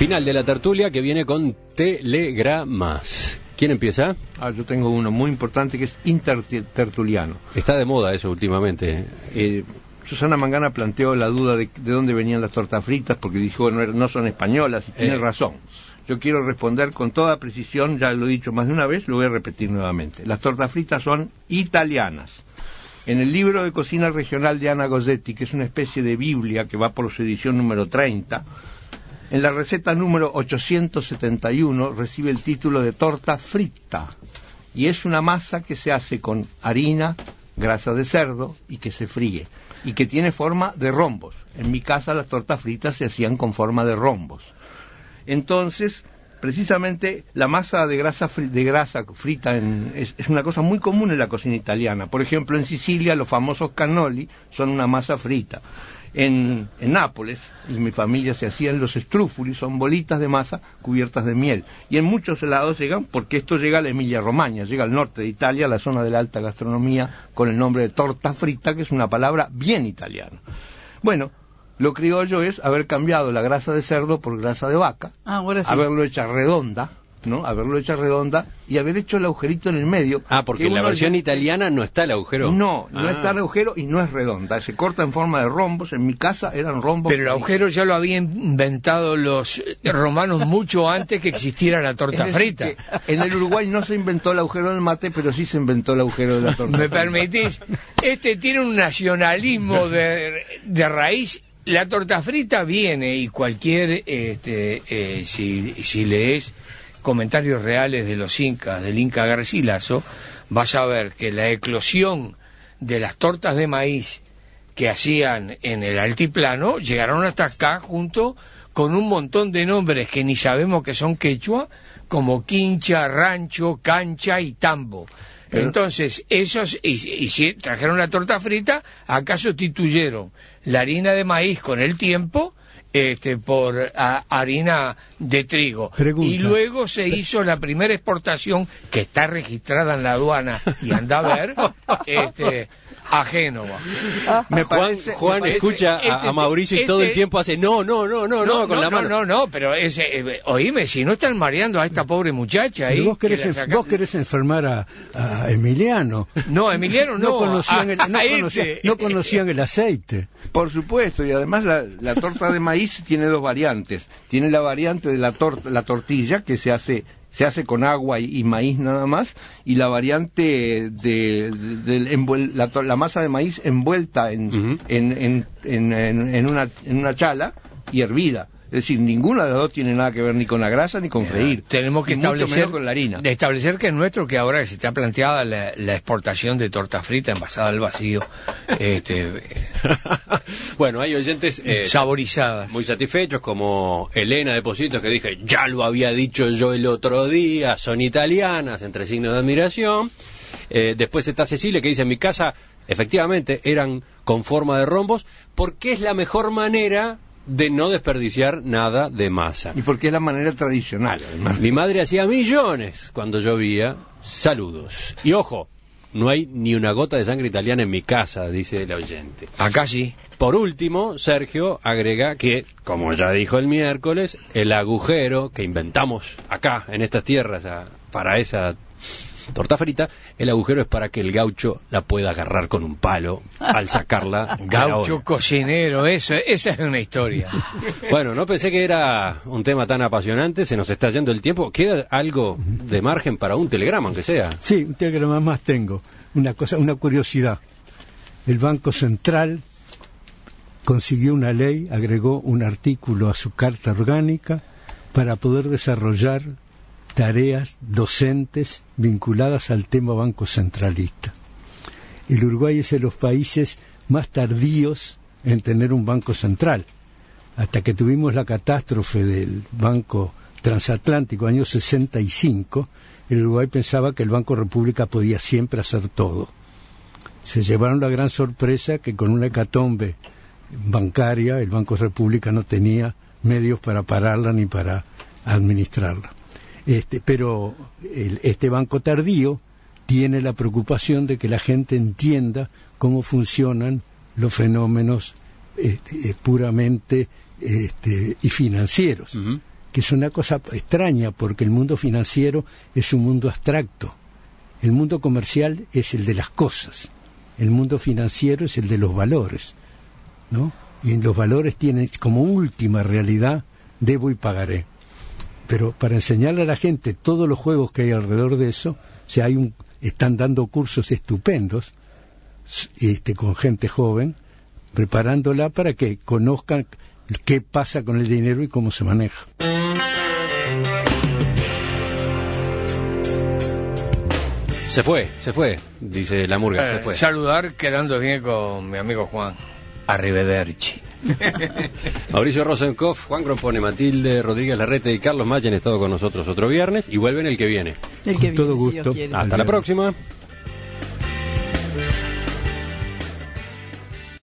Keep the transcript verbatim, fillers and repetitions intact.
Final de la tertulia que viene con telegramas. ¿Quién empieza? Ah, yo tengo uno muy importante que es intertertuliano. Está de moda eso últimamente. Eh, Susana Mangana planteó la duda de, de dónde venían las tortas fritas porque dijo no, no son españolas y tiene eh. razón. Yo quiero responder con toda precisión, ya lo he dicho más de una vez, lo voy a repetir nuevamente. Las tortas fritas son italianas. En el libro de cocina regional de Ana Gozzetti, que es una especie de Biblia que va por su edición número treinta, en la receta número ochocientos setenta y uno recibe el título de torta frita, y es una masa que se hace con harina, grasa de cerdo y que se fríe, y que tiene forma de rombos. En mi casa las tortas fritas se hacían con forma de rombos. Entonces, precisamente la masa de grasa, fri de grasa frita en, es, es una cosa muy común en la cocina italiana. Por ejemplo, en Sicilia los famosos cannoli son una masa frita. En, en Nápoles, en mi familia se hacían los strufoli, son bolitas de masa cubiertas de miel. Y en muchos lados llegan, porque esto llega a la Emilia-Romagna, llega al norte de Italia, a la zona de la alta gastronomía, con el nombre de torta frita, que es una palabra bien italiana. Bueno, lo criollo es haber cambiado la grasa de cerdo por grasa de vaca, ah, ahora sí. haberlo hecha redonda, ¿no? Haberlo hecha redonda y haber hecho el agujerito en el medio. Ah, porque en la versión ya... italiana no está el agujero. No, no ah. está el agujero y no es redonda. Se corta en forma de rombos. En mi casa eran rombos. Pero el agujero ya lo habían inventado los romanos mucho antes que existiera la torta es frita. Que en el Uruguay no se inventó el agujero del mate, pero sí se inventó el agujero de la torta. ¿Me permitís? Este tiene un nacionalismo de, de raíz. La torta frita viene y cualquier, este, eh, si, si lees comentarios reales de los incas, del Inca Garcilaso, vas a ver que la eclosión de las tortas de maíz que hacían en el altiplano llegaron hasta acá junto con un montón de nombres que ni sabemos que son quechua, como quincha, rancho, cancha y tambo. Pero... Entonces, esos, y, y si trajeron la torta frita, acá sustituyeron la harina de maíz con el tiempo este, por a, harina de trigo. Pregunta. Y luego se hizo la primera exportación, que está registrada en la aduana, y anda a ver, este, a Génova. Me parece, Juan, Juan me parece, escucha este, a, a Mauricio y este, todo el tiempo hace no, no, no, no, no, no con no, la no, mano. No, no, no, pero ese, eh, oíme, si no están mareando a esta pobre muchacha ahí. Vos querés, que saca... vos querés enfermar a, a Emiliano. No, Emiliano no. No conocían, a, el, no, a conocían, este. no conocían el aceite. Por supuesto, y además la, la torta de maíz tiene dos variantes. Tiene la variante de la, tor la tortilla, que se hace se hace con agua y, y maíz nada más, y la variante de, de, de envuel, la, la masa de maíz envuelta en, uh-huh. en, en, en, en, en, una, en una chala y hervida. Es decir, ninguna de las dos tiene nada que ver ni con la grasa ni con freír. Tenemos que establecer con la harina. De establecer que es nuestro, que ahora que se está planteada la, la exportación de torta frita envasada al vacío, este, bueno, hay oyentes eh, saborizadas, muy satisfechos, como Elena de Positos, que dije, ya lo había dicho yo el otro día, son italianas, entre signos de admiración. Eh, después está Cecilia, que dice, en mi casa, efectivamente, eran con forma de rombos, porque es la mejor manera de no desperdiciar nada de masa. Y porque es la manera tradicional, además. Mi madre hacía millones cuando llovía. Saludos. Y ojo, no hay ni una gota de sangre italiana en mi casa, dice el oyente. Acá sí. Por último, Sergio agrega que, como ya dijo el miércoles, el agujero que inventamos acá, en estas tierras, a, para esa torta frita, el agujero es para que el gaucho la pueda agarrar con un palo al sacarla. Gaucho cocinero, eso, esa es una historia. Bueno, no pensé que era un tema tan apasionante, se nos está yendo el tiempo. ¿Queda algo de margen para un telegrama, aunque sea? Sí, un telegrama más tengo. Una cosa, una curiosidad. El Banco Central consiguió una ley, agregó un artículo a su carta orgánica para poder desarrollar tareas docentes vinculadas al tema banco centralista. El Uruguay es de los países más tardíos en tener un banco central. Hasta que tuvimos la catástrofe del Banco Transatlántico, año sesenta y cinco, el Uruguay pensaba que el Banco República podía siempre hacer todo. Se llevaron la gran sorpresa que con una hecatombe bancaria, el Banco República no tenía medios para pararla ni para administrarla. Este, pero el, este banco tardío tiene la preocupación de que la gente entienda cómo funcionan los fenómenos este, puramente este, y financieros. Uh-huh. que es una cosa extraña, porque el mundo financiero es un mundo abstracto. El mundo comercial es el de las cosas. El mundo financiero es el de los valores, ¿no? Y en los valores tienen como última realidad debo y pagaré. Pero para enseñarle a la gente todos los juegos que hay alrededor de eso, o sea, hay un, están dando cursos estupendos este, con gente joven, preparándola para que conozcan qué pasa con el dinero y cómo se maneja. Se fue, se fue, dice la murga, eh, se fue. Saludar quedando bien con mi amigo Juan. Arrivederci. Mauricio Rosenkopf, Juan Grompone, Matilde Rodríguez Larrete y Carlos Mayen han estado con nosotros otro viernes y vuelven el que viene. El que Con todo viene, si gusto. Dios quiere. Hasta la próxima.